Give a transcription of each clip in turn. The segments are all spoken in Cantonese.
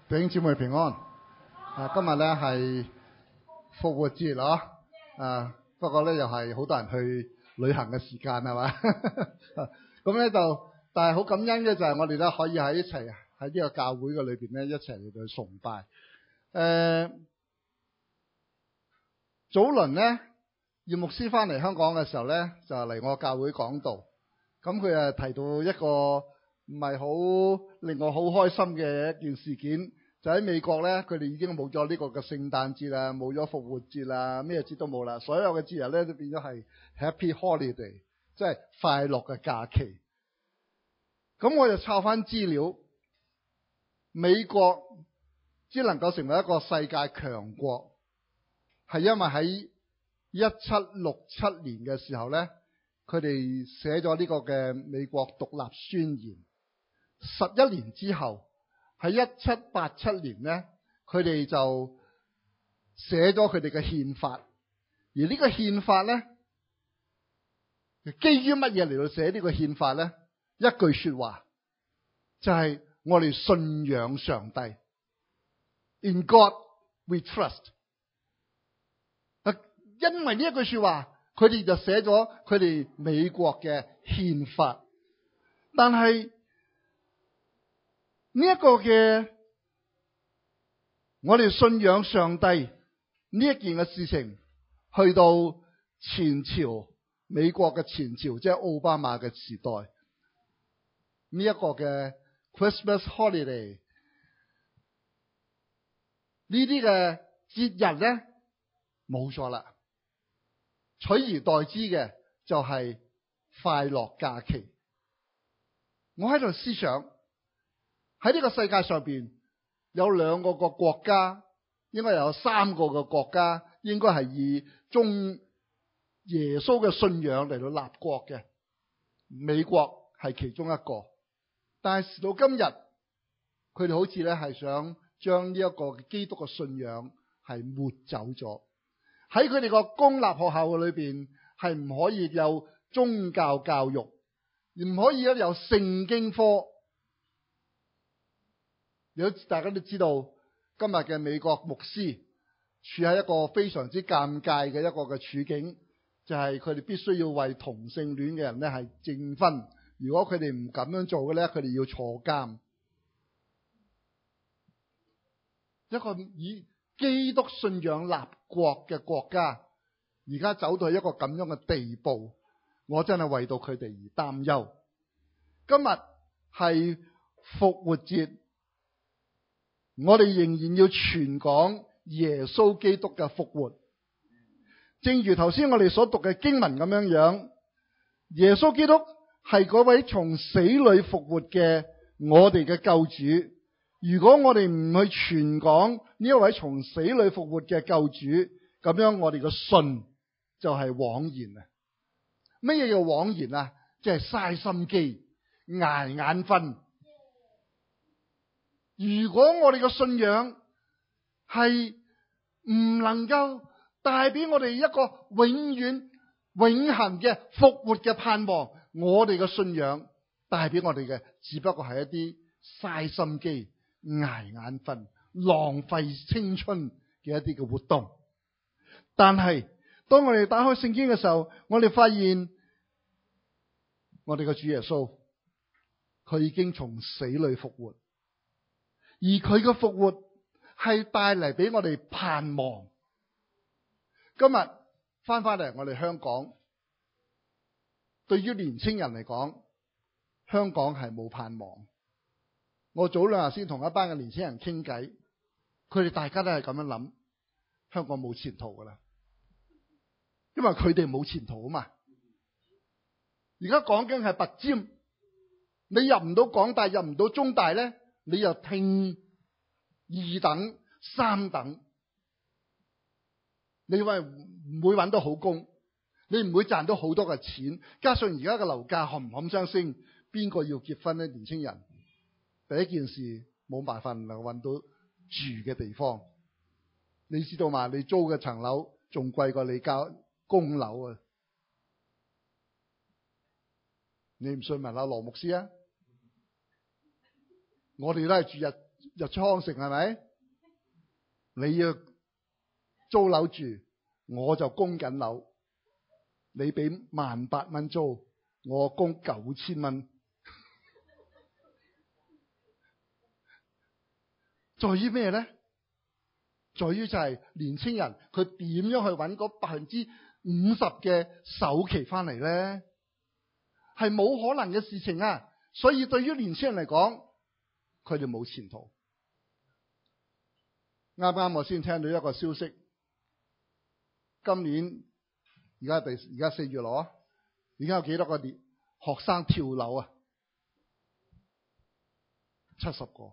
弟兄姊妹平安。今日咧係復活節咯，不過咧又係好多人去旅行嘅時間係嘛，咁咧就但係好感恩嘅就係我哋咧可以喺一齊喺呢個教會嘅裏邊咧一齊嚟到崇拜。早輪咧葉牧師翻嚟香港嘅時候咧就嚟我教會講道，咁佢提到一個唔係好令我好開心嘅一件事件，就喺美國咧，佢哋已經冇咗呢個嘅聖誕節啦，冇咗復活節啦，咩節都冇啦，所有嘅節日咧都變咗係 Happy Holiday， 即係快樂嘅假期。咁我就抄翻資料，美國只能夠成為一個世界強國，係因為喺1767年嘅時候咧，佢哋寫咗呢個嘅美國獨立宣言。11年之後，喺1787年咧，佢哋就寫咗佢哋嘅憲法。而呢個憲法咧，基於乜嘢嚟到寫呢個憲法咧？一句說話，就係我哋信仰上帝。In God we trust。因為呢一句說話，佢哋就寫咗佢哋美國嘅憲法。但係呢一個嘅我哋信仰上帝呢一件嘅事情，去到前朝美國嘅前朝，即係奧巴馬嘅時代，呢一個嘅 Christmas holiday 呢啲嘅節日咧冇咗啦，取而代之嘅就係快樂假期。我喺度思想，喺呢個世界上邊有2個國家，應該有3個嘅國家，應該係以中耶穌嘅信仰嚟到立國嘅。美國係其中一個，但係時到今日，佢哋好似咧係想將呢一個基督嘅信仰係抹走咗。喺佢哋個公立學校嘅裏邊，係唔可以有宗教教育，而唔可以有聖經科。大家都知道，今日嘅美國牧師處喺一個非常之尷尬嘅一個嘅處境，就係佢哋必須要為同性戀嘅人咧係證婚。如果佢哋唔咁樣做嘅咧，佢哋要坐監。一個以基督信仰立國嘅國家，而家走到一個咁樣嘅地步，我真係為到佢哋而擔憂。今日係復活節，我哋仍然要傳講耶穌基督嘅復活。正如頭先我哋所讀嘅經文咁樣，耶穌基督係嗰位從死裏復活嘅我哋嘅救主。如果我哋唔去傳講呢一位從死裏復活嘅救主，咁樣我哋嘅信就係枉然啊！乜嘢叫枉然啊？即係嘥心機、捱眼瞓。如果我哋嘅信仰係唔能夠帶俾我哋一個永遠永恆嘅復活嘅盼望，我哋嘅信仰帶俾我哋嘅只不過係一啲嘥心機、捱眼瞓、浪費青春嘅一啲嘅活動。但係當我哋打開聖經嘅時候，我哋發現我哋嘅主耶穌，佢已經從死裏復活，而佢嘅復活係帶嚟俾我哋盼望。今日翻嚟我哋香港，對於年青人嚟講，香港係冇盼望。我早2日先同一班嘅年青人傾偈，佢哋大家都係咁樣諗，香港冇前途噶啦，因為佢哋冇前途啊嘛。而家講緊係拔尖，你入唔到港大，入唔到中大咧，你又聽2等、3等，你話唔會搵到好工，你唔會賺到好多嘅錢，加上而家嘅樓價冚冚聲升，邊個要結婚咧？年青人第一件事冇辦法能夠搵到住嘅地方，你知道嘛？你租嘅層樓仲貴過你交供樓啊！你唔信問下羅牧師啊？我哋都係住日出康城係咪？你要租樓住，我就供緊樓，你俾18,000租，我供9,000蚊。在於咩咧？在於就係年青人佢點樣去揾嗰50%嘅首期翻嚟咧？係冇可能嘅事情啊！所以對於年青人嚟講，佢哋冇前途。啱啱我先聽到一個消息，今年而家4月咯，而家有幾多個學生跳樓啊？70個，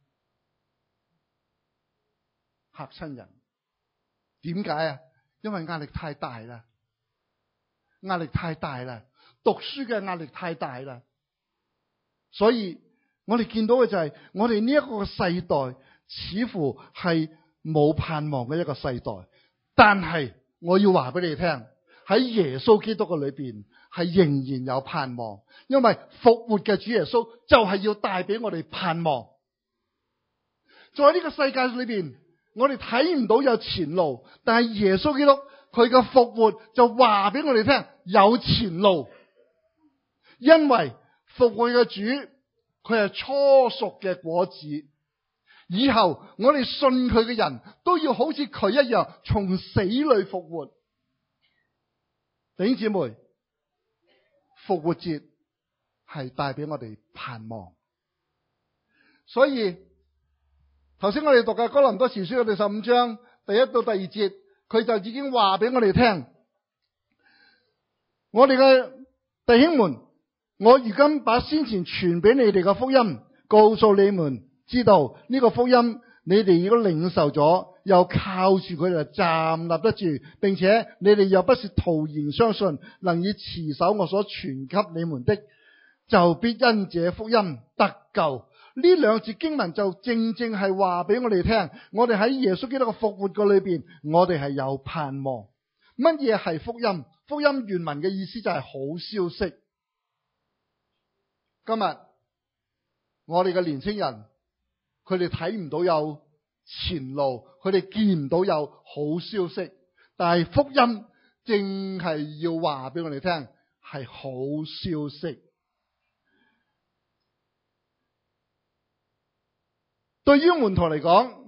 嚇親人。點解啊？因為壓力太大啦，壓力太大啦，讀書嘅壓力太大啦。所以我哋見到嘅就係，我哋呢一個世代似乎係冇盼望嘅一個世代。但係我要話俾你聽，喺耶穌基督嘅裏邊係仍然有盼望，因為復活嘅主耶穌就係要帶俾我哋盼望。在呢個世界裏邊，我哋睇唔到有前路，但係耶穌基督佢嘅復活就話俾我哋聽有前路。因為復活嘅主佢係初熟嘅果子，以後我哋信佢嘅人都要好似佢一樣從死裏復活。弟兄姊妹，復活節係帶俾我哋盼望。所以頭先我哋讀嘅哥林多前書嘅第15章第1到第2節，佢就已經話俾我哋聽，我哋嘅弟兄們，我如今把先前傳俾你哋嘅福音告訴你們，知道呢個福音你哋如果領受咗，又靠住佢就站立得住，並且你哋又不是徒然相信，能以持守我所傳給你們的，就必因這福音得救。呢兩節經文就正正係話俾我哋聽，我哋喺耶穌基督嘅復活嘅裏邊，我哋係有盼望。乜嘢係福音？福音原文嘅意思就係好消息。今日我哋嘅年輕人，佢哋睇唔到有前路，佢哋見唔到有好消息，但係福音正係要話俾我哋聽係好消息。對於門徒嚟講，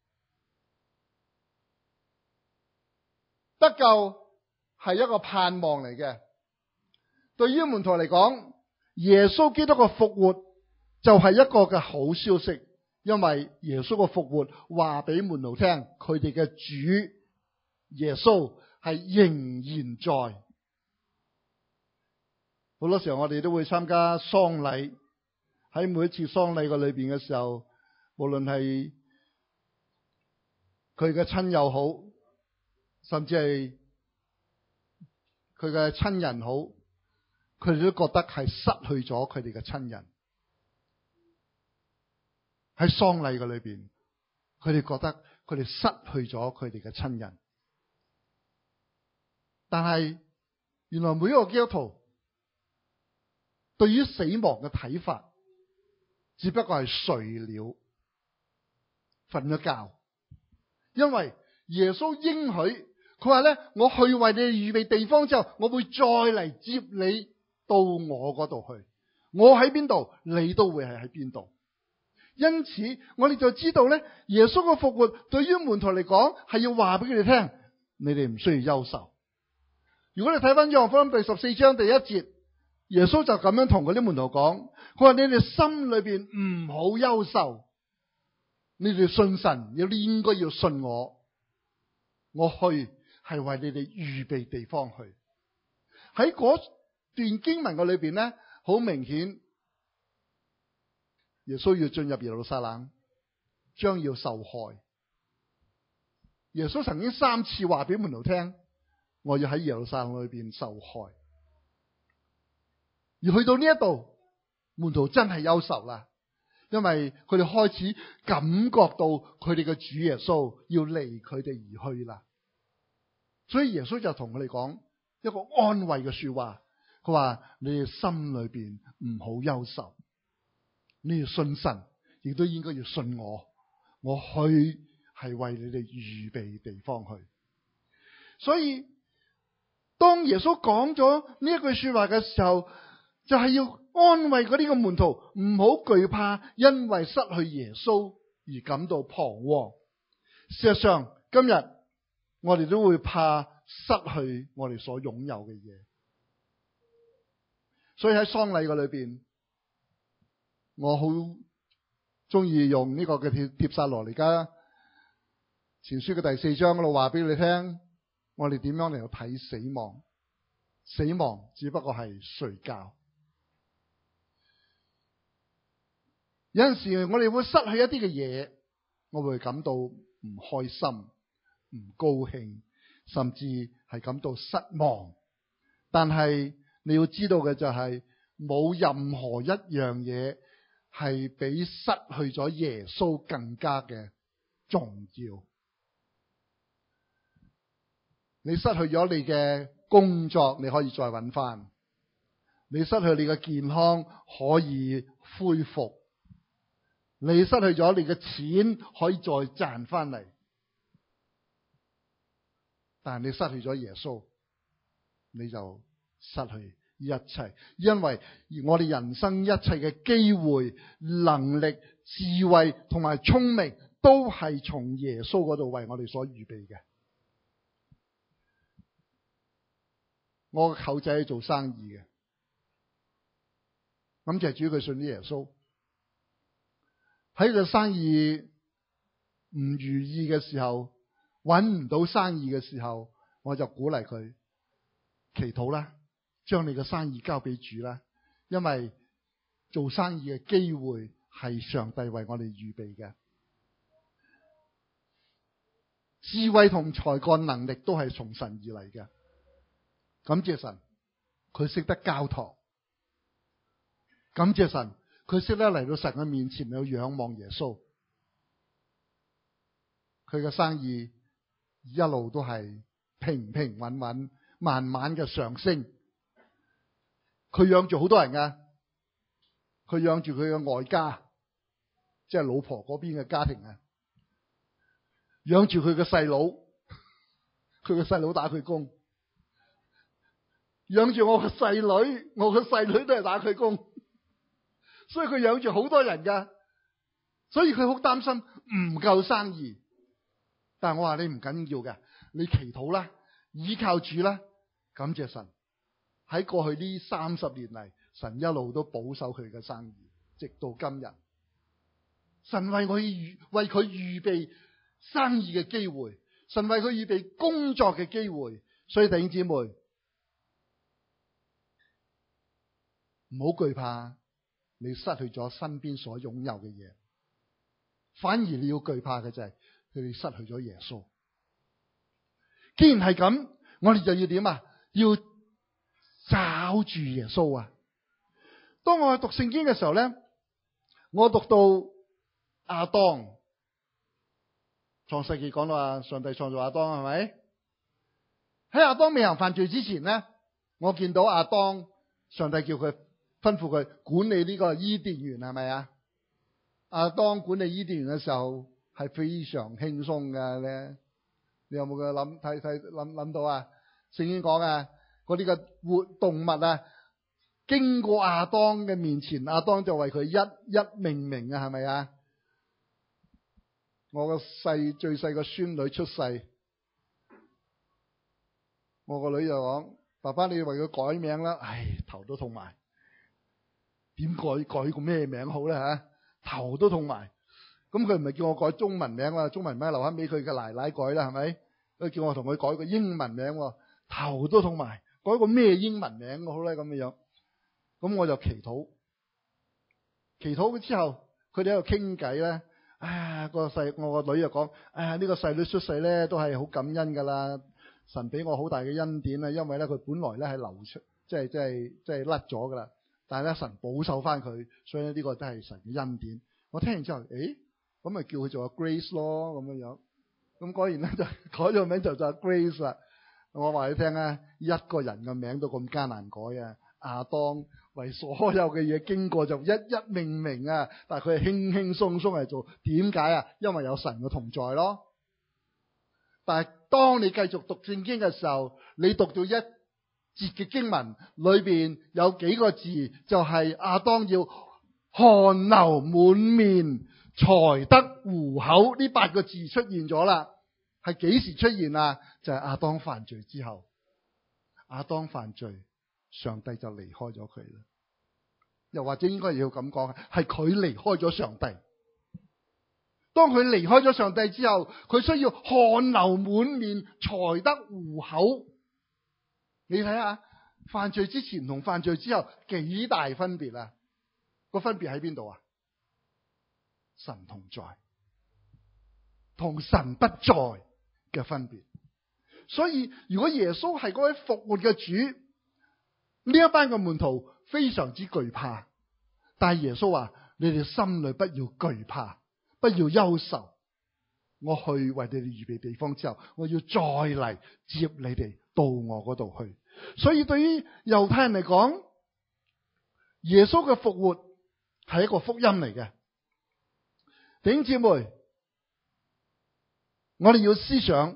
得救係一個盼望嚟嘅。對於門徒嚟講，耶穌基督嘅復活就係一個嘅好消息，因為耶穌嘅復活話俾門徒聽，佢哋嘅主耶穌係仍然在。好多時候我哋都會參加喪禮，喺每一次喪禮嘅裏邊嘅時候，無論係佢嘅親友好，甚至係佢嘅親人好，佢哋都覺得係失去咗佢哋嘅親人。喺喪禮嘅裏邊，佢哋覺得佢哋失去咗佢哋嘅親人。但係原來每一個基督徒對於死亡嘅睇法，只不過係睡了，瞓咗覺。因為耶穌應許佢話咧，我去為你預備地方之後，我會再嚟接你到我嗰度去。我喺邊度，你都會係喺邊度。因此我哋就知道咧，耶穌嘅復活對於門徒嚟講係要話俾佢哋聽，你哋唔需要憂愁。如果你睇翻約翰福音第14章第1節，耶穌就咁樣同嗰啲門徒講，佢話你哋心裏邊唔好憂愁，你哋信神，你應該要信我，我去係為你哋預備地方去。喺嗰段經文嘅裏邊咧，好明顯耶穌要進入耶路撒冷，將要受害。耶穌曾經3次話俾門徒聽，我要喺耶路撒冷裏邊受害。而去到呢一度，門徒真係憂愁啦，因為佢哋開始感覺到佢哋嘅主耶穌要離佢哋而去啦。所以耶穌就同佢哋講一個安慰嘅說話，佢話你哋心裏邊唔好憂愁，你要信神， 亦都應該要信我。我去係為你哋預備地方去。所以當耶穌講咗呢一句說話嘅時候，就係要安慰嗰啲嘅門徒，唔好懼怕，因為失去耶穌而感到彷徨。事實上，今日我哋都會怕失去我哋所擁有嘅嘢。所以喺喪禮嘅裏邊，我好中意用呢個嘅帖撒羅尼迦前書嘅第4章嗰度話俾你聽，我哋點樣嚟到睇死亡？死亡只不過係睡覺。有陣時我哋會失去一啲嘅嘢，我會感到唔開心、唔高興，甚至係感到失望。但係你要知道嘅就係，冇任何一樣嘢係比失去咗耶穌更加嘅重要。你失去咗你嘅工作，你可以再揾翻；你失去你嘅健康，可以恢復；你失去咗你嘅錢，可以再賺翻嚟。但係你失去咗耶穌，你就失去一切，因為我哋人生一切嘅機會、能力、智慧同埋聰明，都係從耶穌嗰度為我哋所預備嘅。我個舅仔係做生意嘅，咁就係主佢信啲耶穌。喺個生意唔如意嘅時候，搵唔到生意嘅時候，我就鼓勵佢祈禱啦，將你嘅生意交俾主啦，因為做生意嘅機會係上帝為我哋預備嘅。智慧同才幹能力都係從神而嚟嘅。感謝神，佢識得交託。感謝神，佢識得嚟到神嘅面前去仰望耶穌。佢嘅生意一路都係平平穩穩，慢慢嘅上升。佢養住好多人噶，佢養住佢嘅外家，即係老婆嗰邊嘅家庭啊，養住佢嘅細佬，佢嘅細佬打佢工。養住我個細女，我個細女都係打佢工，所以佢養住好多人噶，所以佢好擔心唔夠生意。但係我話你唔緊要嘅，你祈禱啦，依靠主啦，感謝神。喺過去呢30年嚟，神一路都保守佢嘅生意，直到今日。神為佢預備生意嘅機會，神為佢預備工作嘅機會，所以弟兄姊妹，唔好懼怕你失去咗身邊所擁有嘅嘢，反而你要懼怕嘅就係佢哋失去咗耶穌。既然係咁，我哋就要點啊？要找住耶穌啊！當我去讀聖經嘅時候咧，我讀到亞當，創世記講到啊，上帝創造亞當係咪？喺亞當未行犯罪之前咧，我見到亞當，上帝叫佢吩咐佢管理呢個伊甸園，係咪啊？亞當管理伊甸園嘅時候係非常輕鬆嘅咧。你有冇嘅諗到啊？聖經講啊，嗰啲嘅活動物啊，經過亞當嘅面前，亞當就為佢一一命名啊，係咪啊？我個最細個孫女出世，我個女就講：爸爸，你為佢改名啦。唉，頭都痛埋。點改個咩名好咧吓？頭都痛埋。咁佢唔係叫我改中文名啊，中文名留翻俾佢嘅奶奶改啦，係咪？佢叫我同佢改個英文名，頭都痛埋。改個咩英文名好咧？咁樣，咁我就祈禱之後，佢哋喺度傾偈咧。我個女就講：呢個細女出世咧，都係好感恩噶啦。神俾我好大嘅恩典啊，因為咧佢本來咧係流出，即係甩咗噶啦。但係咧神保守翻佢，所以呢個都係神嘅恩典。我聽完之後，咁咪叫佢做阿 Grace 咯，咁樣。咁果然咧就改咗名就阿 Grace 啦。我話你聽啊，一個人嘅名都咁艱難改啊！亞當為所有嘅嘢經過就一一命名啊，但係佢係輕輕鬆鬆嚟做，點解啊？因為有神嘅同在咯。但係當你繼續讀聖經嘅時候，你讀到一節嘅經文裏邊有幾個字，就係亞當要汗流滿面才得糊口，呢8個字出現咗啦。係幾時出現啊？就係亞當犯罪之後。亞當犯罪，上帝就離開咗佢啦。又或者應該要咁講，係佢離開咗上帝。當佢離開咗上帝之後，佢需要汗流滿面才得糊口。你睇下，犯罪之前同犯罪之後幾大分別啊？個分別喺邊度啊？神同在，同神不在嘅分別。所以如果耶穌係嗰位復活嘅主，呢一班嘅門徒非常之懼怕。但係耶穌話：你哋心裏不要懼怕，不要憂愁。我去為你哋預備地方之後，我要再嚟接你哋到我嗰度去。所以對於猶太人嚟講，耶穌嘅復活係一個福音嚟嘅。弟兄姊妹，我哋要思想，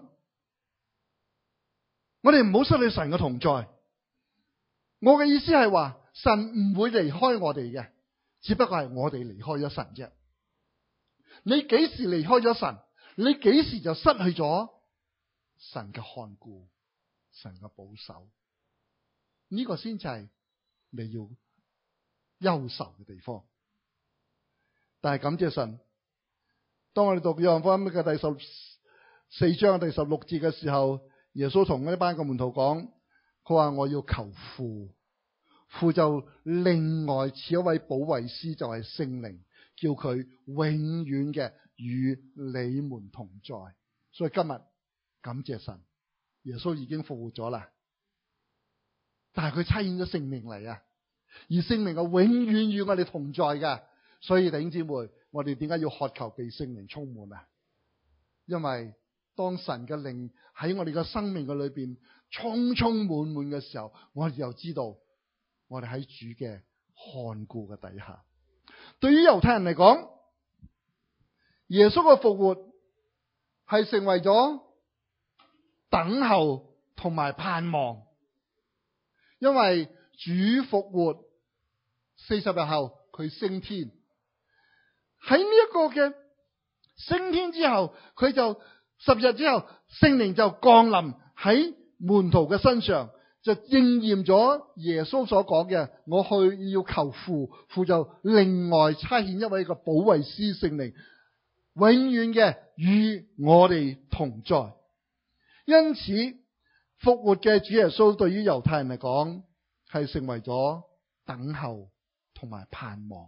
我哋唔好失去神嘅同在。我嘅意思係話，神唔會離開我哋嘅，只不過係我哋離開咗神啫。你幾時離開咗神，你幾時就失去咗神嘅看顧、神嘅保守。呢個先至係你要憂愁嘅地方。但係感謝神，當我哋讀約翰福音嘅第14章第16節嘅時候，耶穌同呢班嘅門徒講，佢話我要求父，父就另外賜一位保惠師，就係聖靈，叫佢永遠嘅與你們同在。所以今日感謝神，耶穌已經復活咗啦，但係佢差遣咗聖靈嚟啊，而聖靈係永遠與我哋同在嘅。所以弟兄姊妹，我哋點解要渴求被聖靈充滿啊？因為當神嘅靈喺我哋嘅生命嘅裏邊充充滿滿嘅時候，我哋就知道我哋喺主嘅看顧嘅底下。對於猶太人嚟講，耶穌嘅復活係成為咗等候同埋盼望，因為主復活40日後佢升天。喺呢一個嘅升天之後，佢就10日之後，聖靈就降臨喺門徒嘅身上，就應驗咗耶穌所講嘅，我去要求父，父就另外差遣一位嘅保惠師聖靈，永遠嘅與我哋同在。因此復活嘅主耶穌對於猶太人嚟講係成為咗等候同埋盼望。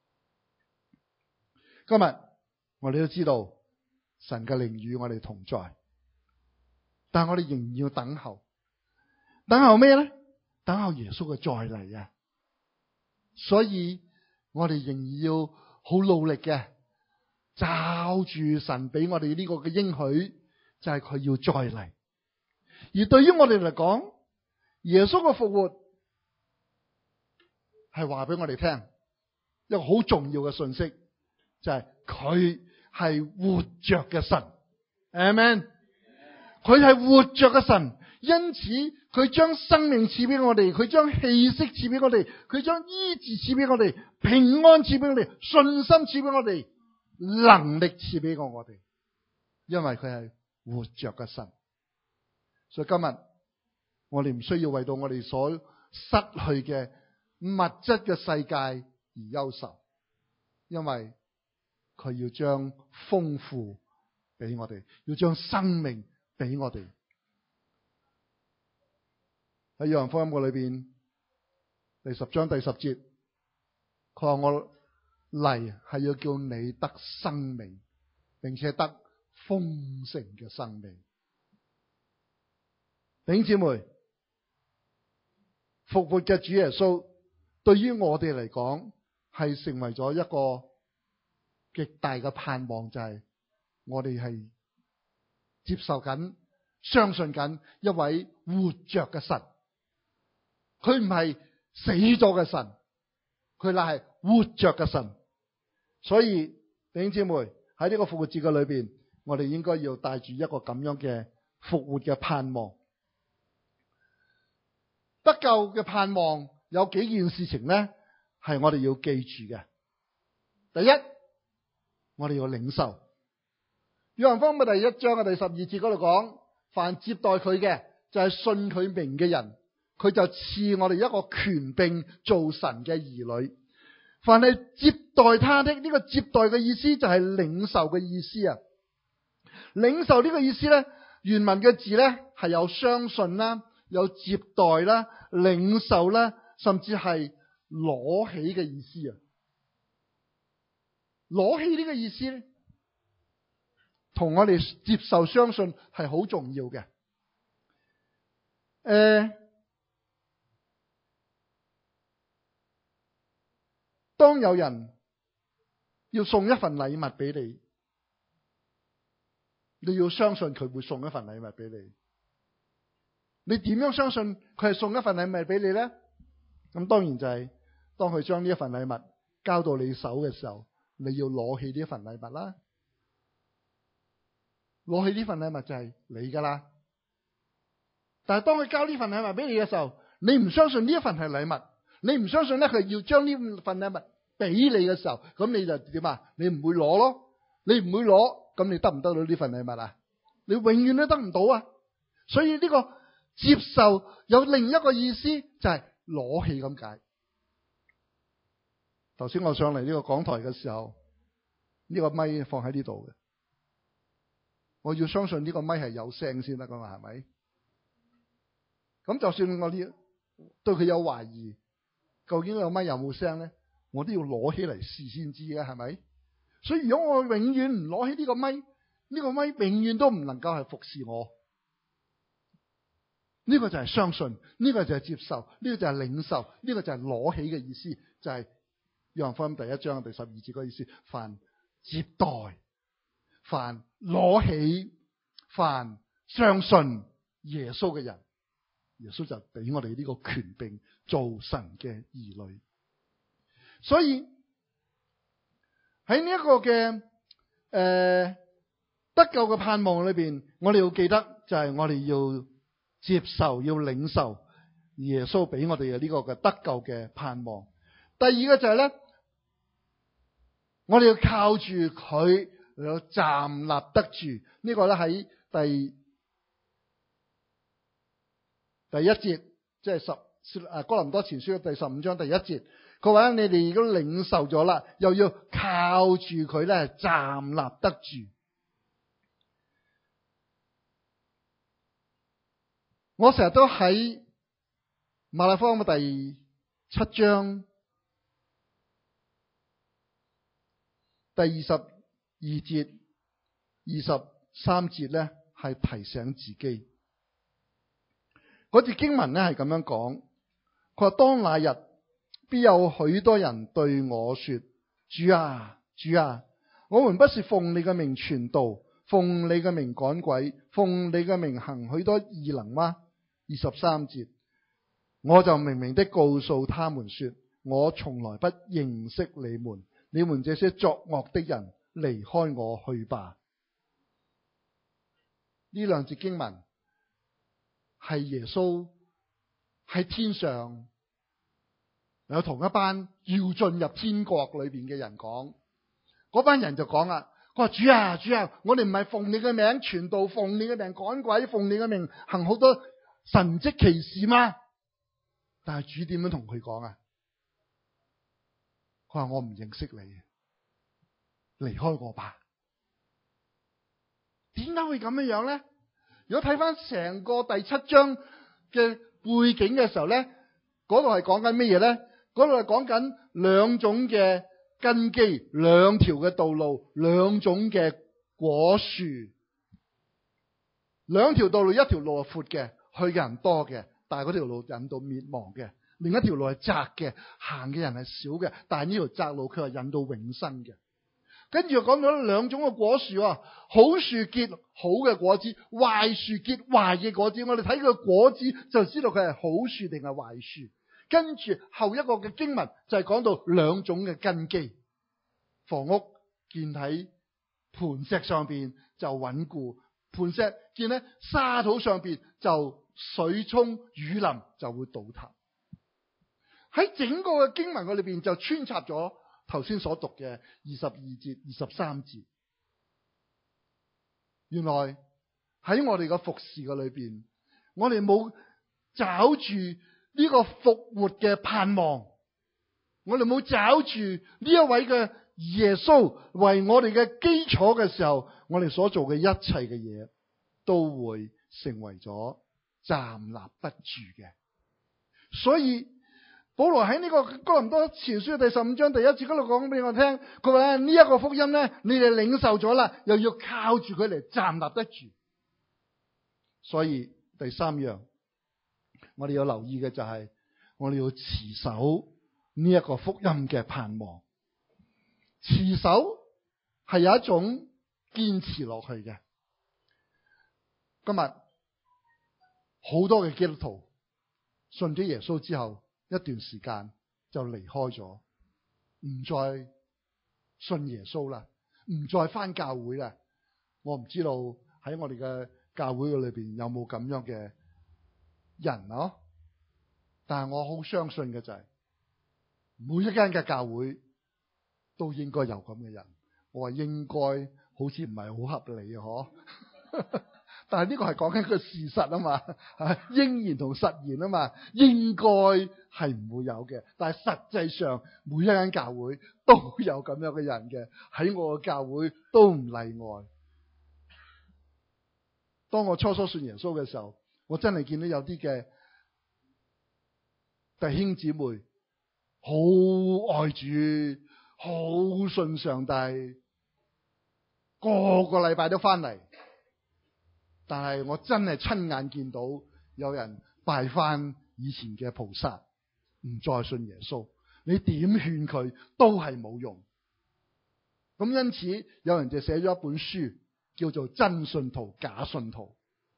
今日我哋都知道神嘅靈與我哋同在，但係我哋仍然要等候。等候咩咧？等候耶穌嘅再嚟啊！所以我哋仍然要好努力嘅抓住神俾我哋呢個嘅應許，就係佢要再嚟。而對於我哋嚟講，耶穌嘅復活係話俾我哋聽一個好重要嘅信息，就係佢係活着嘅神。阿們，佢係活着嘅神，因此佢將生命賜俾我哋，佢將氣息賜俾我哋，佢將醫治賜俾我哋，平安賜俾我哋，信心賜俾我哋，能力賜俾我哋，因為佢係活着嘅神。所以今日我哋唔需要為到我哋所失去嘅物質嘅世界而憂愁，因為佢要將豐富俾我哋，要將生命俾我哋。喺約翰福音嘅裏邊第10章第10節，佢話我嚟係要叫你得生命，並且得豐盛嘅生命。弟兄姊妹，復活嘅主耶穌對於我哋嚟講係成為咗一個極大嘅盼望，就係我哋係接受緊、相信緊一位活着嘅神。佢唔係死咗嘅神，佢乃係活着嘅神。所以弟兄姊妹，喺呢個復活節嘅裏邊，我哋應該要帶住一個咁樣嘅復活嘅盼望。得救嘅盼望有幾件事情呢，係我哋要記住嘅。第一，我哋要領受。約翰福音第1章嘅第12節嗰度講，凡接待佢嘅就係信佢名嘅人，佢就賜我哋一個權柄做神嘅兒女。凡係接待他的，呢個接待嘅意思就係領受嘅意思啊。領受呢個意思呢，原文嘅字呢係有相信啦，有接待啦，領受啦，甚至係攞起嘅意思啊。攞起呢個意思呢，同我哋接受相信係好重要嘅。當有人要送一份禮物俾你，你要相信佢會送一份禮物俾你。你點樣相信佢係送一份禮物俾你呢？咁當然就係當佢將呢一份禮物交到你手嘅時候，你要攞起呢一份禮物啦。攞起呢份禮物就係你噶啦。但係當佢交呢份禮物俾你嘅時候，你唔相信呢一份係禮物，你唔相信咧佢要將呢份禮物俾你嘅時候，咁你就點啊？你唔會攞咯，你唔會攞，咁你得唔得到呢份禮物啊？你永遠都得唔到啊！所以呢個接受有另一個意思，就係攞起咁解。頭先我上嚟呢個講台嘅時候，呢個咪放喺呢度嘅，我要相信呢個咪係有聲先得噶嘛，係咪？咁就算我對佢有懷疑，究竟個咪有冇聲咧？我都要攞起嚟試先知嘅，係咪？所以如果我永遠唔攞起呢個咪，呢個咪永遠都唔能夠係服侍我。呢個就係相信，呢個就係接受，呢個就係領受，呢個就係攞起嘅意思，就係約翰福音第1章第12節嗰個意思。凡接待，凡攞起，凡相信耶穌嘅人，耶穌就俾我哋呢個權柄做神嘅兒女。所以喺呢一個嘅得救嘅盼望裏邊，我哋要記得就係我哋要接受，要領受耶穌俾我哋嘅呢個嘅得救嘅盼望。第二個就係咧，我哋要靠住佢嚟到站立得住。呢個咧喺第1節，即係哥林多前書嘅第15章第1節。佢話你哋已經領受咗啦，又要靠住佢咧站立得住。我成日都喺馬太福音嘅第7章第22節、23節咧，係提醒自己。嗰節經文咧係咁樣講，佢話當那日，必有許多人對我說：主啊，主啊，我們不是奉你嘅名傳道，奉你嘅名趕鬼，奉你嘅名行許多異能嗎？23節，我就明明的告訴他們說：我從來不認識你們，你們這些作惡的人，離開我去吧。呢兩節經文係耶穌喺天上有同一班要進入天國裏邊嘅人講，嗰班人就講啦，佢話主啊，主啊，我哋唔係奉你嘅名傳道，奉你嘅名趕鬼，奉你嘅名行好多神蹟奇事嗎？但係主點樣同佢講啊？佢話我唔認識你，離開我吧。點解會咁樣咧？如果睇翻成個第7章嘅背景嘅時候咧，嗰度係講緊乜嘢咧？嗰度係講緊兩種嘅根基，兩條嘅道路，兩種嘅果樹。兩條道路，一條路係闊嘅，去嘅人多嘅，但係嗰條路引到滅亡嘅；另一條路係窄嘅，行嘅人係少嘅，但係呢條窄路佢係引到永生嘅。跟住又講到兩種嘅果樹啊，好樹結好嘅果子，壞樹結壞嘅果子。我哋睇佢果子就知道佢係好樹定係壞樹。 跟住後一個嘅經文就係講到兩種嘅根基，房屋建喺磐石上邊就穩固，磐石建喺沙土上邊就水沖雨淋就會倒塌。喺整個嘅經文裏邊就穿插咗頭先所讀嘅22節、23節。原來喺我哋嘅服侍嘅裏邊，我哋冇找住呢個復活嘅盼望，我哋冇找住呢一位嘅耶穌為我哋嘅基礎嘅時候，我哋所做嘅一切嘅嘢都會成為咗站立不住嘅。所以保羅喺呢個哥林多前書第15章第1節嗰度講俾我聽，佢話呢一個福音咧，你哋領受咗啦，又要靠住佢嚟站立得住。所以第三樣我哋要留意嘅就係，我哋要持守呢一個福音嘅盼望。持守係有一種堅持落去嘅。今日好多嘅基督徒信咗耶穌之後，一段時間就離開咗，唔再信耶穌啦，唔再返教會啦。我唔知道喺我哋嘅教會裏邊有冇咁樣嘅人咯，但係我好相信嘅就係，每一間嘅教會都應該有咁嘅人。我話應該好似唔係好合理啊，嗬？但係呢個係講緊個事實啊嘛，應然同實然啊嘛，應該係唔會有嘅。但係實際上每一間教會都有咁樣嘅人嘅，喺我嘅教會都唔例外。當我初信耶穌嘅時候，我真係見到有啲嘅弟兄姊妹好愛主，好信上帝，個個禮拜都翻嚟。但係我真係親眼見到有人拜翻以前嘅菩薩，唔再信耶穌。你點勸佢都係冇用。咁因此有人就寫咗一本書，叫做真信徒假信徒。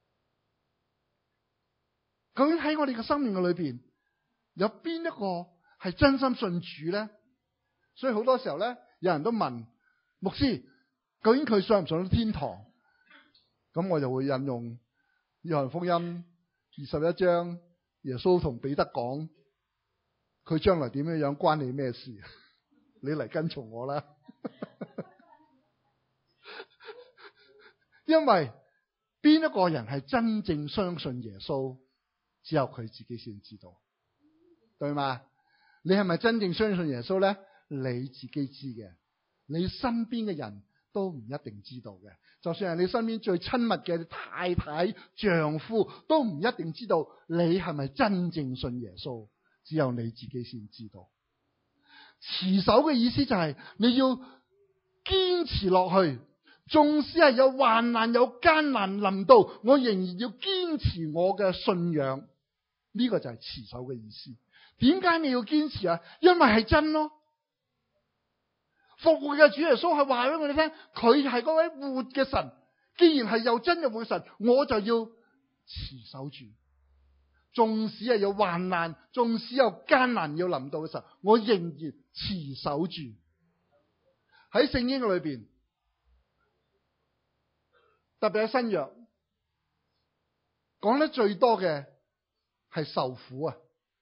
究竟喺我哋嘅生命嘅裏邊，有邊一個係真心信主咧？所以好多時候咧，有人都問牧師，究竟佢上唔上到天堂？咁我就會引用約翰福音21章，耶穌同彼得講，佢將來點樣樣關你咩事？你嚟跟從我啦。因為邊一個人係真正相信耶穌，只有佢自己先知道，對嗎？你係咪真正相信耶穌咧？你自己知嘅，你身邊嘅人都唔一定知道嘅。就算係你身邊最親密嘅太太、丈夫，都唔一定知道你係咪真正信耶穌，只有你自己先知道。持守嘅意思就係你要堅持落去，縱使係有患難、有艱難臨到，我仍然要堅持我嘅信仰。呢個就係持守嘅意思。點解你要堅持啊？因為係真咯。復活嘅主耶穌係話俾我哋聽，佢係嗰位活嘅神。既然係又真又活嘅神，我就要持守住。縱使係有患難，縱使有艱難要臨到嘅時候，我仍然持守住。喺聖經裏邊，特別喺新約講得最多嘅係受苦啊。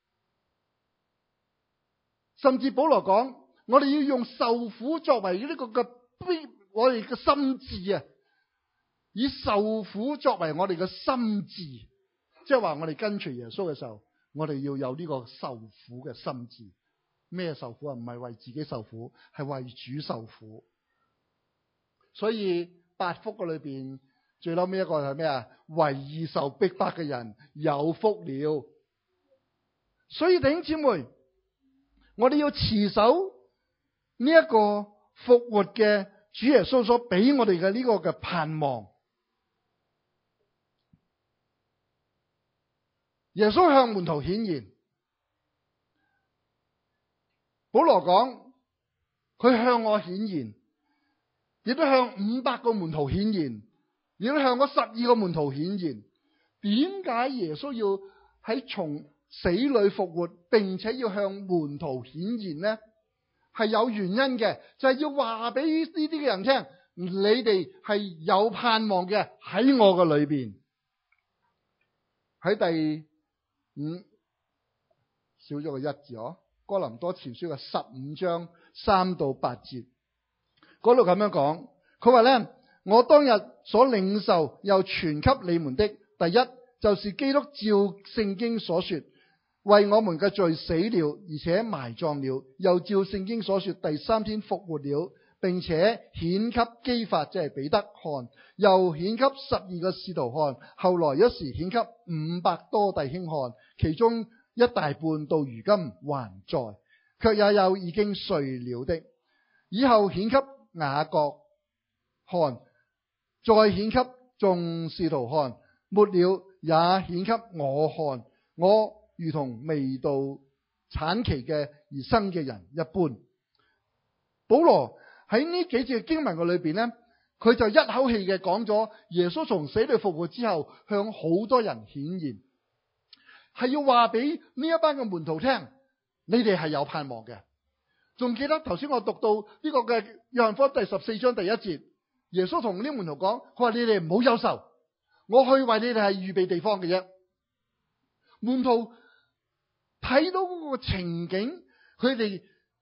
甚至保羅講，我哋要用受苦作為呢個嘅我哋嘅心志啊，以受苦作為我哋嘅心志，即係話我哋跟隨耶穌嘅時候，我哋要有呢個受苦嘅心志。咩受苦啊？唔係為自己受苦，係為主受苦。所以八福嘅裏邊最嬲尾一個係咩啊？為義受逼迫嘅人有福了。所以弟兄姊妹，我哋要持守呢一個復活嘅主耶穌所俾我哋嘅呢個嘅盼望。耶穌向門徒顯現，保羅講佢向我顯現，亦都向500個門徒顯現，亦都向我12個門徒顯現。點解耶穌要喺從死裏復活，並且要向門徒顯現呢？係有原因嘅，就係要話俾呢啲嘅人聽，你哋係有盼望嘅喺我嘅裏邊。喺第5少咗個一字哦，哥林多前書嘅15章3到8節，嗰度咁樣講，佢話呢，我當日所領受又傳給你們的，第一就是基督照聖經所說，為我們嘅罪死了，而且埋葬了，又照聖經所說，第3天復活了，並且顯給基法即係彼得看，又顯給12個使徒看，後來一時顯給500多弟兄看，其中一大半到如今還在，卻也有已經睡了的。以後顯給雅各看，再顯給眾使徒看，末了也顯給我看，我如同未到產期嘅而生嘅人一般。保羅喺呢幾節經文嘅裏邊呢，佢就一口氣嘅講咗耶穌從死裏復活之後，向好多人顯現，係要話俾呢一班嘅門徒聽，你哋係有盼望嘅。仲記得頭先我讀到呢個嘅約翰福音第14章第1節，耶穌同呢啲門徒講，佢話你哋唔好憂愁，我去為你哋係預備地方嘅啫。門徒睇到嗰個情景，佢哋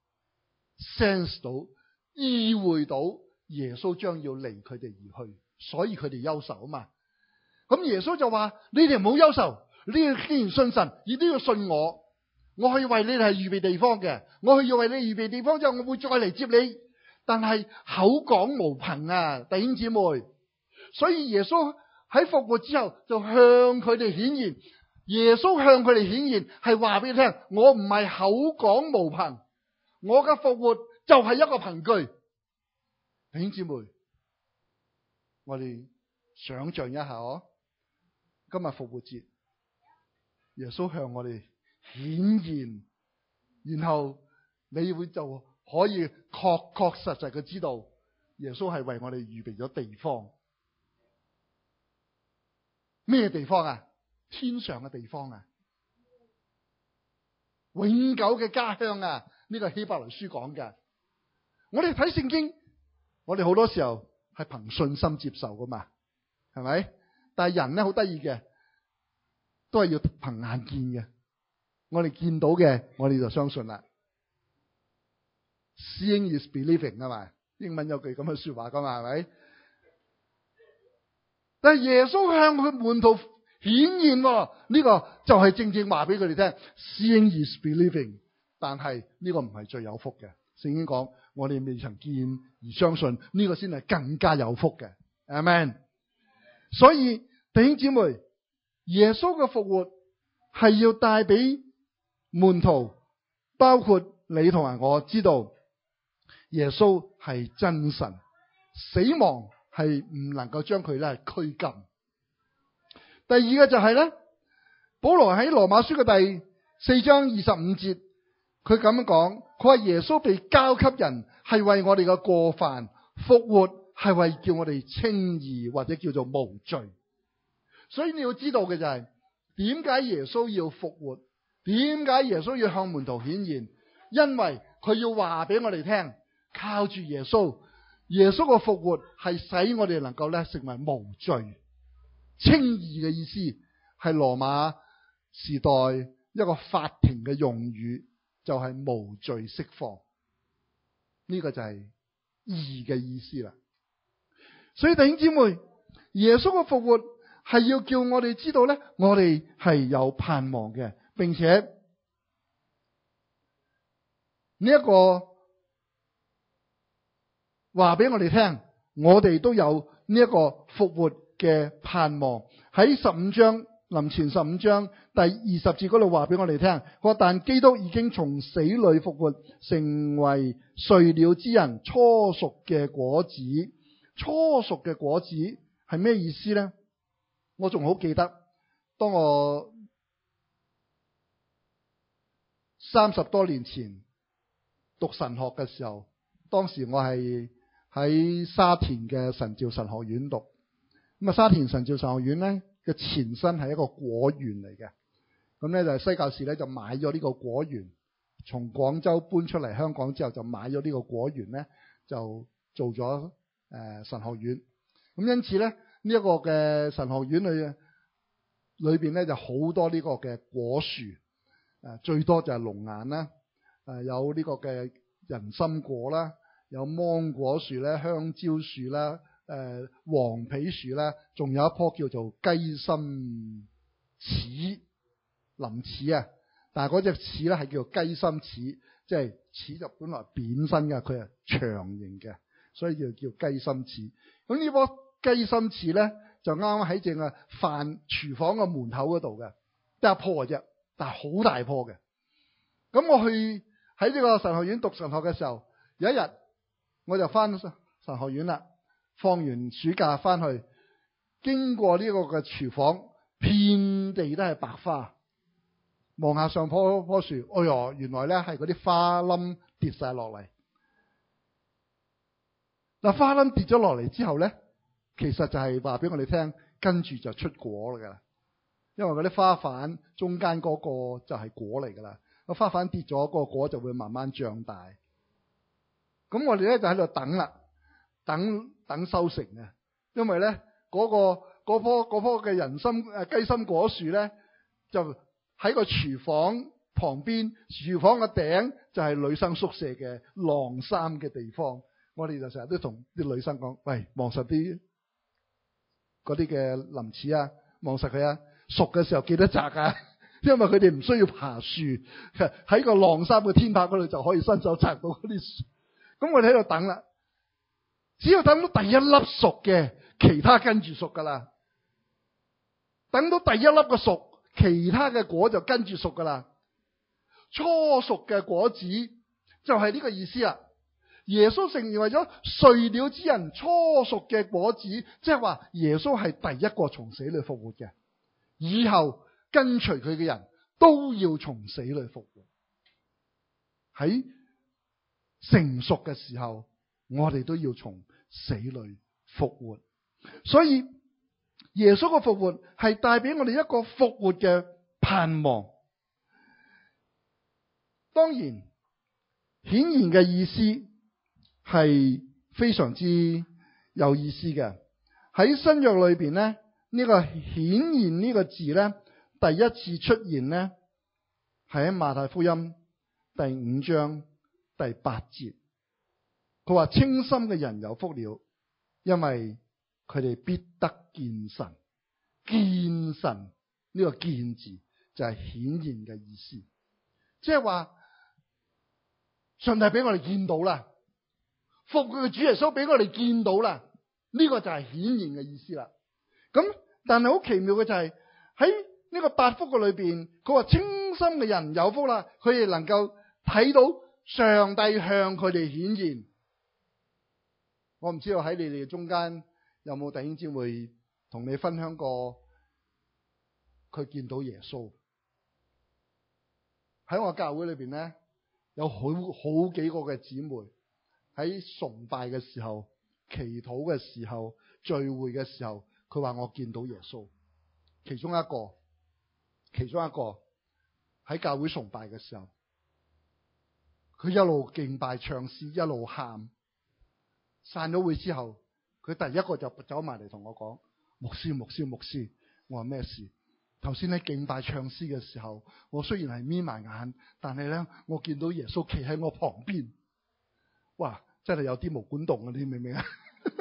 sense 到、意會到耶穌將要離佢哋而去，所以佢哋憂愁啊嘛。咁耶穌就話：你哋唔好憂愁，你哋既然信神，亦都要信我。我可以為你哋係預備地方嘅，我要為你預備地方之後，我會再嚟接你。但係口講無憑啊，弟兄姊妹。所以耶穌喺復活之後就向佢哋顯現。耶穌向佢哋顯現係話俾你聽，我唔係口講無憑，我嘅復活就係一個憑據。弟兄姊妹，我哋想象一下今日復活節，耶穌向我哋顯現，然後你會就可以確確實實嘅知道耶穌係為我哋預備咗地方。咩地方啊？天上嘅地方啊，永久嘅家鄉啊，呢個希伯來書講嘅。我哋睇聖經，我哋好多時候係憑信心接受噶嘛，係咪？但係人咧好得意嘅，都係要憑眼見嘅。我哋見到嘅，我哋就相信啦。Seeing is believing 啊嘛，英文有句咁嘅說話噶嘛，係咪？但係耶穌向佢門徒顯現，呢個就係正正話俾佢哋聽 ，Seeing is believing。但係呢個唔係最有福嘅。聖經講，我哋未曾見而相信，呢個先係更加有福嘅。Amen。所以弟兄姊妹，耶穌嘅復活係要帶俾門徒，包括你同埋我知道，耶穌係真神，死亡係唔能夠將佢咧拘禁。第二個就係咧，保羅喺羅馬書嘅第4章25節，佢咁樣講，佢話耶穌被交給人係為我哋嘅過犯，復活係為叫我哋稱義或者叫做無罪。所以你要知道嘅就係，點解耶穌要復活？點解耶穌要向門徒顯現？因為佢要話俾我哋聽，靠住耶穌，耶穌嘅復活係使我哋能夠咧成為無罪。稱義嘅意思係羅馬時代一個法庭嘅用語，就係無罪釋放。呢個就係義嘅意思啦。所以弟兄姊妹，耶穌嘅復活係要叫我哋知道咧，我哋係有盼望嘅，並且呢一個話俾我哋聽，我哋都有呢一個復活嘅盼望。喺15章林前15章第20節嗰度話俾我哋聽，話但基督已經從死裏復活，成為睡了之人初熟嘅果子。初熟嘅果子係咩意思呢？我仲好記得，當我30多年前讀神學嘅時候，當時我係喺沙田嘅神召神學院讀。咁啊，沙田神召神學院咧嘅前身係一個果園嚟嘅。 咁咧就西教士咧就買咗呢個果園，從廣州搬出嚟香港之後就買咗呢個果園咧，就做咗神學院。咁因此咧呢一個嘅神學院裏邊咧就好多呢個嘅果樹，最多就係龍眼啦，有呢個嘅人參果啦，有芒果樹咧、香蕉樹啦、黃皮樹啦，仲有一棵叫做雞心柿林柿啊。但係嗰隻柿咧係叫做雞心柿，即係柿就本來扁身嘅，佢係長形嘅，所以叫雞心柿。咁呢棵雞心柿咧就啱啱喺正廚房嘅門口嗰度嘅，得一棵嘅啫，但係好大棵嘅。咁我去喺呢個神學院讀神學嘅時候，有一日我就翻神學院啦，放完暑假翻去，經過呢個嘅廚房，遍地都係白花。望下上棵樹，哎喲，原來咧係嗰啲花冧跌晒落嚟。嗱，花冧跌咗落嚟之後咧，其實就係話俾我哋聽，跟住就出果噶啦。因為嗰啲花瓣中間嗰個就係果嚟噶啦，個花瓣跌咗，個果就會慢慢長大。咁我哋咧就喺度等啦，等收成啊。因為咧嗰棵嘅人參雞心果樹咧就喺個廚房旁邊，廚房嘅頂就係女生宿舍嘅晾衫嘅地方。我哋就成日都同啲女生講：喂，望實啲嗰啲嘅林柿啊，望實佢啊，熟嘅時候記得摘啊，因為佢哋唔需要爬樹，喺個晾衫嘅天棚嗰度就可以伸手摘到嗰啲樹。咁我哋喺度等啦，只要等到第一粒熟嘅，其他跟住熟噶啦。等到第一粒嘅熟，其他嘅果就跟住熟噶啦。初熟嘅果子就係呢個意思啦。耶穌成為咗睡了之人初熟嘅果子，即係話耶穌係第一個從死裏復活嘅，以後跟隨佢嘅人都要從死裏復活。喺成熟嘅時候，我哋都要從死裏復活。所以耶穌嘅復活係帶俾我哋一個復活嘅盼望。當然，顯然嘅意思係非常之有意思嘅。喺新約裏邊咧，呢個顯然呢個字咧，第一次出現咧係喺馬太福音第5章第8節。佢話清心嘅人有福了，因為佢哋必得見神。見神呢個見字就係顯然嘅意思，即係話上帝俾我哋見到啦，復活嘅主耶穌俾我哋見到啦，呢個就係顯然嘅意思啦。咁但係好奇妙嘅就係喺呢個8福嘅裏邊，佢話清心嘅人有福啦，佢哋能夠睇到上帝向佢哋顯現。我唔知道喺你哋中間有冇弟兄姊妹同你分享過佢見到耶穌。喺我教會裏邊咧，有好幾個嘅姊妹喺崇拜嘅時候、祈禱嘅時候、聚會嘅時候，佢話我見到耶穌。其中一個喺教會崇拜嘅時候，佢一路敬拜唱詩，一路喊。散咗會之後，佢第一個就走埋嚟同我講：牧師，我話咩事？頭先喺敬拜唱詩嘅時候，我雖然係眯埋眼，但係咧我見到耶穌企喺我旁邊。哇，真係有啲毛管戙啊！你明唔明啊？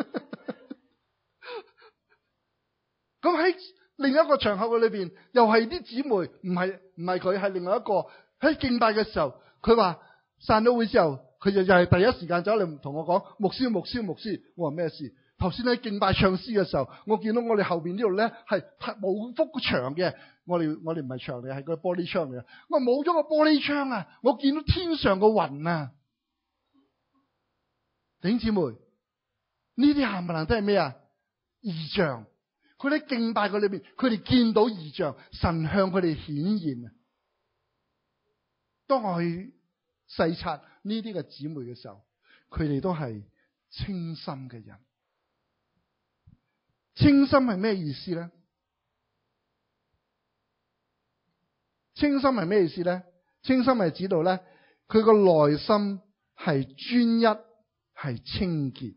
咁喺另一個場合嘅裏邊，又係啲姊妹，唔係佢，係另外一個喺敬拜嘅時候，佢話散咗會之後，佢又係第一時間走嚟同我講：牧師，我話咩事？頭先喺敬拜唱詩嘅時候，我見到我哋後邊呢度咧係冇幅牆嘅，我哋唔係牆嚟，係個玻璃窗嚟。我話冇咗個玻璃窗啊，我見到天上個雲啊！弟兄姊妹，呢啲冚唪唥都係咩啊？異象。佢哋敬拜佢裏邊，佢哋見到異象，神向佢哋顯現啊！當我去細察呢啲嘅姊妹嘅時候，佢哋都係清心嘅人。清心係咩意思咧？ 清心係咩意思咧？清心係指到咧，佢個內心係專一，係清潔。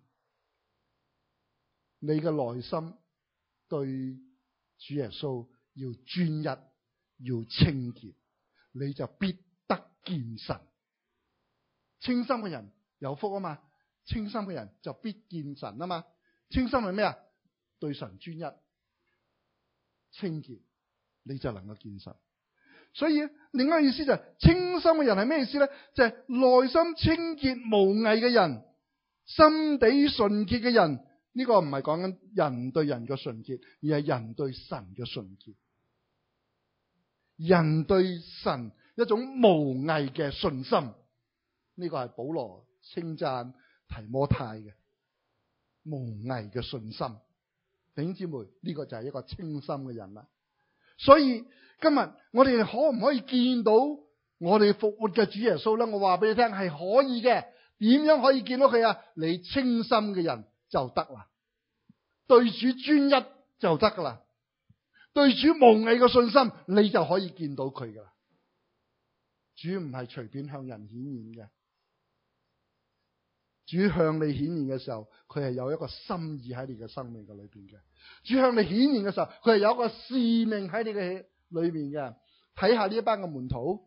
你嘅內心對主耶穌要專一，要清潔，你就必得見神。清心嘅人有福啊嘛，清心嘅人就必見神啊嘛。清心係咩啊？對神專一、清潔，你就能夠見神。所以另一個意思就係、是、清心嘅人係咩意思咧？就係、是、內心清潔無偽嘅人，心地純潔嘅人。呢、這個唔係講緊人對人嘅純潔，而係人對神嘅純潔。人對神一種無偽嘅信心，呢、這個係保羅稱讚提摩太嘅無偽嘅信心。弟兄姊妹，呢、這個就係一個清心嘅人啦。所以今日我哋可唔可以見到我哋復活嘅主耶穌咧？我話俾你聽係可以嘅。點樣可以見到佢啊？你清心嘅人就得啦，對主專一就得噶啦，對主無偽嘅信心，你就可以見到佢噶啦。主唔係隨便向人顯現嘅，主向你顯現嘅時候，佢係有一個心意喺你嘅生命嘅裏邊嘅。主向你顯現嘅時候，佢係有一個使命喺你嘅裏邊嘅。睇下呢一班嘅門徒，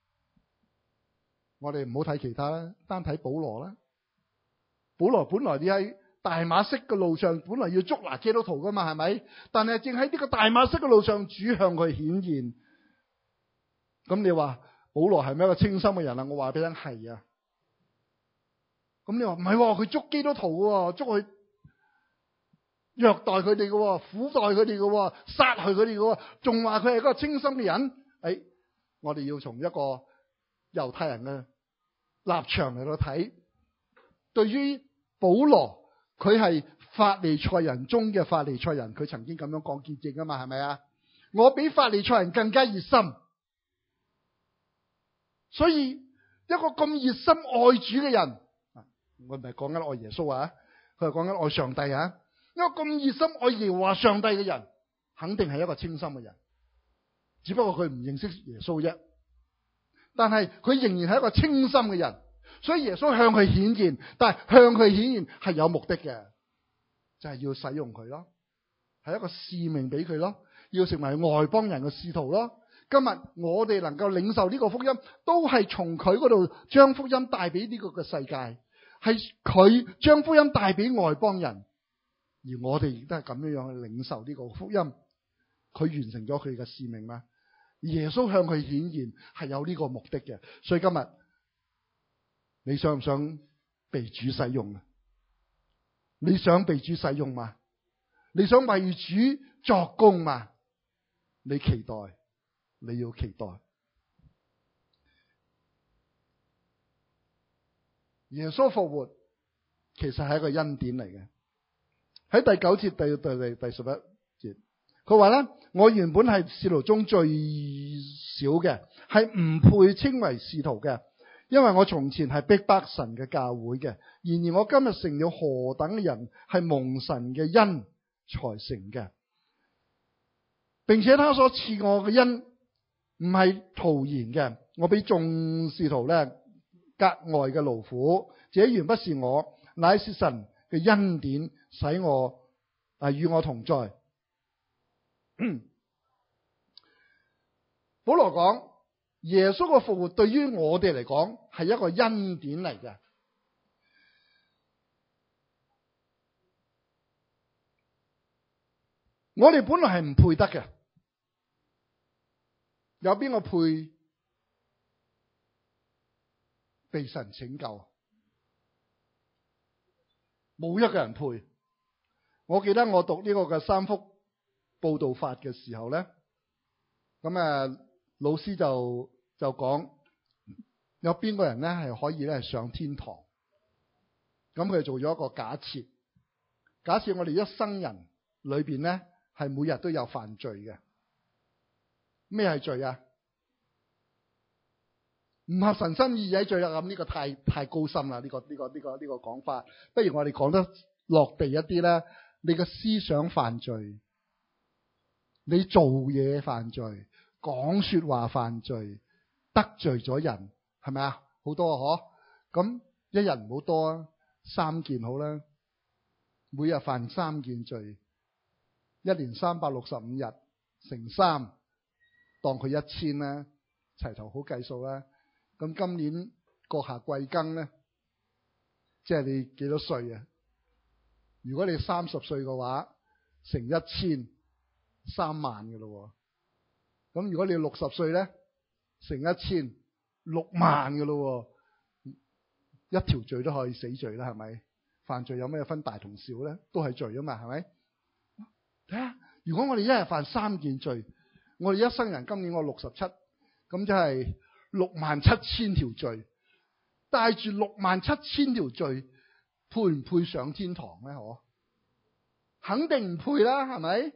我哋唔好睇其他啦，單睇保羅啦。保羅本來你喺大馬色嘅路上，本來要捉拿基督徒噶嘛，係咪？但係正喺呢個大馬色嘅路上，主向佢顯現。咁你話保羅係咪一個清心嘅人啊？我話俾你聽係啊。咁你話唔係，佢捉基督徒嘅，捉佢虐待佢哋嘅，苦待佢哋嘅，殺害佢哋嘅，仲話佢係一個清心嘅人。我哋要從一個猶太人嘅立場嚟到睇，對於保羅，佢係法利賽人中嘅法利賽人，佢曾經咁樣講見證啊嘛，係咪啊？我比法利賽人更加熱心，所以一個咁熱心愛主嘅人，我唔係講緊愛耶穌啊，佢係講緊愛上帝啊。一個咁熱心愛耶和華上帝嘅人，肯定係一個清心嘅人，只不過佢唔認識耶穌啫。但係佢仍然係一個清心嘅人，所以耶穌向佢顯現，但係向佢顯現係有目的嘅，就係要使用佢咯，係一個使命俾佢咯，要成為外邦人嘅使徒咯。今日我哋能夠領受呢個福音，都係從佢嗰度將福音帶俾呢個嘅世界，係佢將福音帶俾外邦人。而我哋亦都係咁樣樣去領受呢個福音，佢完成咗佢嘅使命啦。耶穌向佢顯現係有呢個目的嘅，所以今日你想唔想被主使用啊？你想被主使用嘛？你想為主作工嘛？你期待，你要期待。耶穌復活其實係一個恩典嚟嘅。喺第9節第11節，佢話咧：我原本係使徒中最少嘅，係唔配稱為使徒嘅，因為我從前係逼迫神嘅教會嘅。然而我今日成了何等嘅人，係蒙神嘅恩才成嘅，並且他所賜我嘅恩唔係徒然嘅，我比眾使徒咧格外嘅勞苦。這原不是我，乃是神嘅恩典，使我與我同在。保羅講耶穌嘅復活對於我哋嚟講係一個恩典嚟嘅。我哋本來係唔配得嘅，有邊個配被神拯救？冇一個人配。我記得我讀呢個嘅三福報道法嘅時候咧，咁老師就講有邊個人咧係可以咧上天堂。咁佢做咗一個假設，假設我哋一生人裏邊咧係每日都有犯罪嘅。咩係罪啊？唔合神心意嘅罪啦。咁呢個太高深啦，呢個講法。不如我哋講得落地一啲咧。你嘅思想犯罪，你做嘢犯罪， 講說話犯罪，得罪咗人，係咪啊？好多啊，咁一日唔好多啊，3件好啦，每日犯3件罪，一年365日乘3，當佢1000啦，齊頭好計數啦。咁今年國夏貴庚咧，即係你幾多歲啊？如果你30歲嘅話，乘1000，3萬嘅咯。咁如果你60歲咧，乘1000，6萬嘅咯。一條罪都可以死罪啦，係咪？犯罪有咩分大同小咧？都係罪啊嘛，係咪？睇下，如果我哋一日犯3件罪，我哋一生人今年我67，咁就係67000條罪，帶住67000條罪，配唔配上天堂咧？肯定唔配啦，係咪？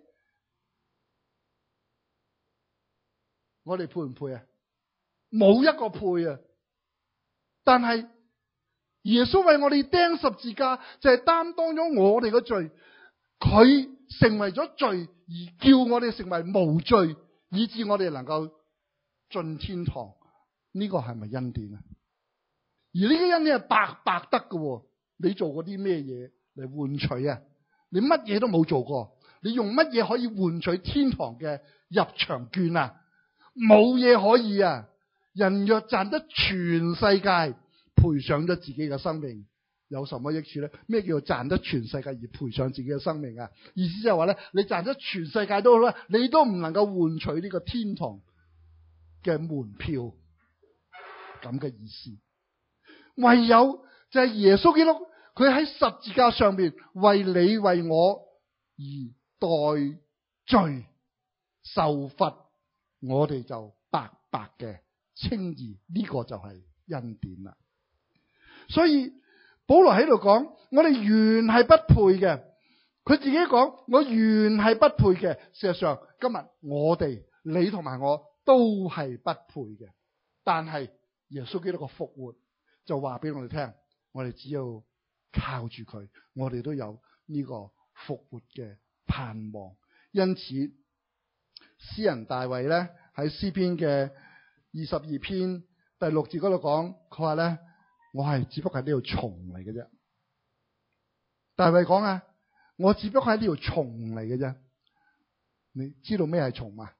我哋配唔配啊？冇一個配啊！但係耶穌為我哋釘十字架，就係擔當咗我哋嘅罪，佢成為咗罪，而叫我哋成為無罪，以致我哋能夠進天堂。呢個係咪恩典啊？而呢啲恩典係白白得嘅，你做過啲咩嘢嚟換取啊？你乜嘢都冇做過，你用乜嘢可以換取天堂嘅入場券啊？冇嘢可以啊！人若賺得全世界，賠上咗自己嘅生命，有什麼益處咧？咩叫做賺得全世界而賠上自己嘅生命啊？意思就係話咧，你賺得全世界都好啦，你都唔能夠換取呢個天堂嘅門票，咁嘅意思。唯有就係耶穌基督，佢喺十字架上邊為你為我而代罪受罰，我哋就白白嘅稱義，呢個就係恩典啦。所以保羅喺度講，我哋原係不配嘅。佢自己講，我原係不配嘅。事實上，今日我哋你同埋我都係不配嘅。但係耶穌基督嘅復活就話俾我哋聽，我哋只要靠住佢，我哋都有呢個復活嘅盼望。因此，詩人大衛咧喺詩篇嘅22篇第6節嗰度講，佢話咧，我係只不過係呢條蟲嚟嘅啫。大衛講啊，我只不過係呢條蟲嚟嘅啫。你知道咩係蟲嘛？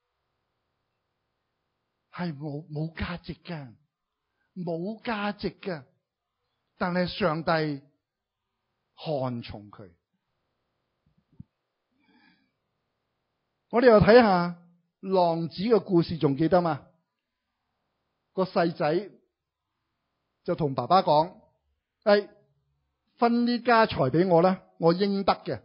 係冇價值嘅，冇價值嘅。但係上帝看重佢。我哋又睇下浪子嘅故事，仲記得嘛？個細仔就同爸爸講：分啲家財俾我啦，我應得嘅。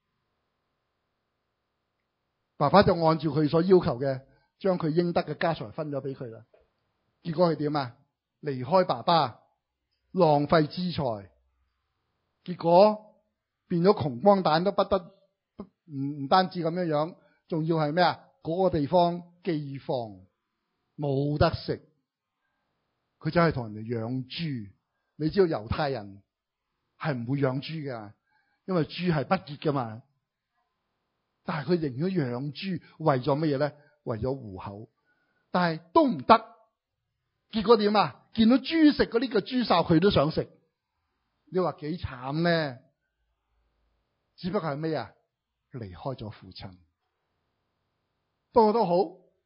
爸爸就按照佢所要求嘅，將佢應得嘅家財分咗俾佢啦。結果佢點啊？離開爸爸，浪費資財，結果變咗窮光蛋都不得，唔單止咁樣，仲要係咩啊？嗰個地方饑荒，冇得食。佢真係同人哋養豬。你知道猶太人係唔會養豬㗎，因為豬係不潔㗎嘛。但係佢寧願養豬，為咗乜嘢咧？為咗糊口。但係都唔得。結果點啊？見到豬食嗰啲嘅豬潲，佢都想食。你話幾慘咧？只不過係咩啊？離開咗父親。不過都好，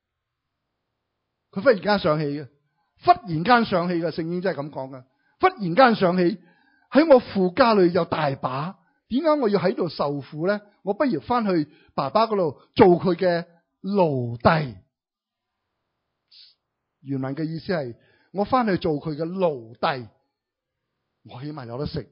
佢忽然間想起嘅，聖經真係咁講嘅。忽然間想起，喺我父家裏有大把，點解我要喺度受苦咧？我不如翻去爸爸嗰度做佢嘅奴隸。原文嘅意思係，我翻去做佢嘅奴隸，我起碼有得食。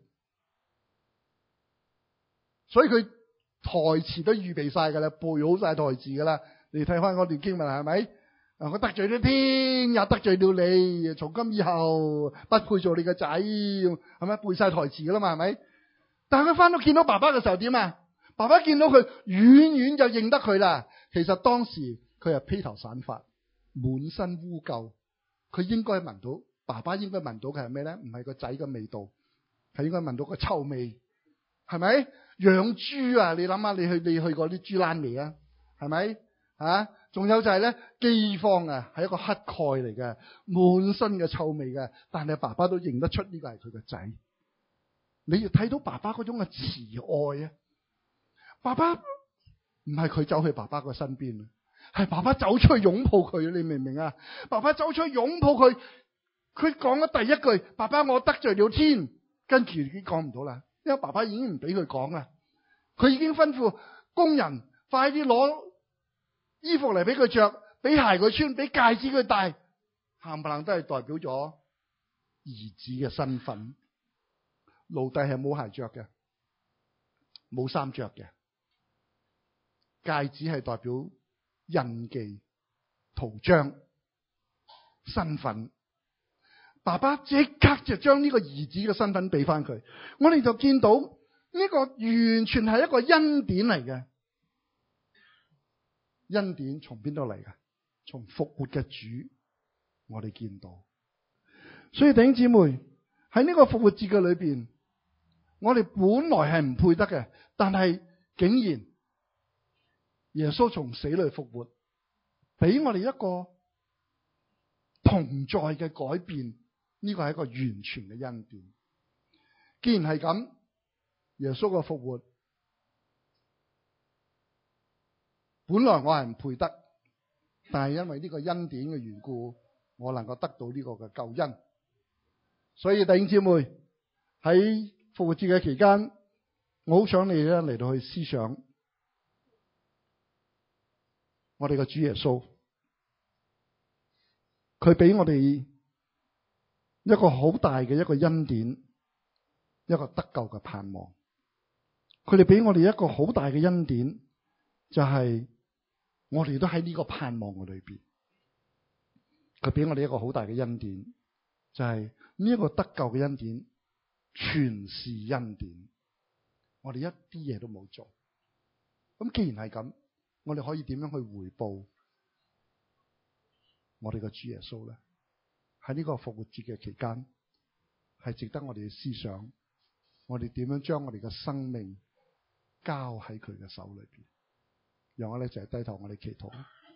所以佢台詞都預備晒噶啦，背好晒台詞噶啦。你睇翻嗰段經文係咪？我得罪咗天，也得罪了你，從今以後不配做你嘅仔，係咪？背晒台詞噶啦嘛，係咪？但係佢翻到見到爸爸嘅時候點啊？爸爸見到佢遠遠就認得佢啦。其實當時佢係披頭散髮，滿身污垢，佢應該聞到，爸爸應該聞到嘅係咩咧？唔係個仔嘅味道，係應該聞到個臭味，係咪？養豬啊，你諗下，你去過啲豬欄嚟啊，係咪？ 仲有就係咧饑荒啊，係一個乞丐嚟嘅，滿身嘅臭味嘅，但係爸爸都認得出呢個係佢個仔。你要睇到爸爸嗰種嘅慈愛啊！爸爸唔係佢走去爸爸個身邊，係爸爸走出去擁抱佢，你明唔明啊？爸爸走出去擁抱佢，佢講咗第一句：爸爸，我得罪了天。跟住已經講唔到啦，因為爸爸已經唔俾佢講啦。佢已經吩咐工人快啲攞衣服嚟俾佢着，俾鞋佢穿，俾戒指佢戴，冚唪唥都係代表咗兒子嘅身份。奴隸係冇鞋着嘅，冇衫着嘅，戒指係代表印記、圖章、身份。爸爸即刻就將呢個兒子嘅身份俾翻佢，我哋就見到呢個完全係一個恩典嚟嘅。恩典從邊度嚟嘅？從復活嘅主，我哋見到。所以弟兄姊妹喺呢個復活節嘅裏邊，我哋本來係唔配得嘅，但係竟然耶穌從死裏復活，俾我哋一個同在嘅改變。呢個係一個完全嘅恩典。既然係咁，耶穌嘅復活本來我係唔配得，但係因為呢個恩典嘅緣故，我能夠得到呢個嘅救恩。所以弟兄姊妹喺復活節嘅期間，我好想你咧嚟到去思想我哋嘅主耶穌，佢俾我哋一個好大嘅一個恩典，一個得救嘅盼望。佢哋俾我哋一個好大嘅恩典，就係我哋都喺呢個盼望嘅裏邊。佢俾我哋一個好大嘅恩典，就係呢一個得救嘅恩典，全是恩典。我哋一啲嘢都冇做。咁既然係咁，我哋可以點樣去回報我哋嘅主耶穌咧？喺呢個復活節嘅期間，係值得我哋去思想，我哋點樣將我哋嘅生命交喺佢嘅手裏邊。讓我哋一齊低頭，我哋祈禱。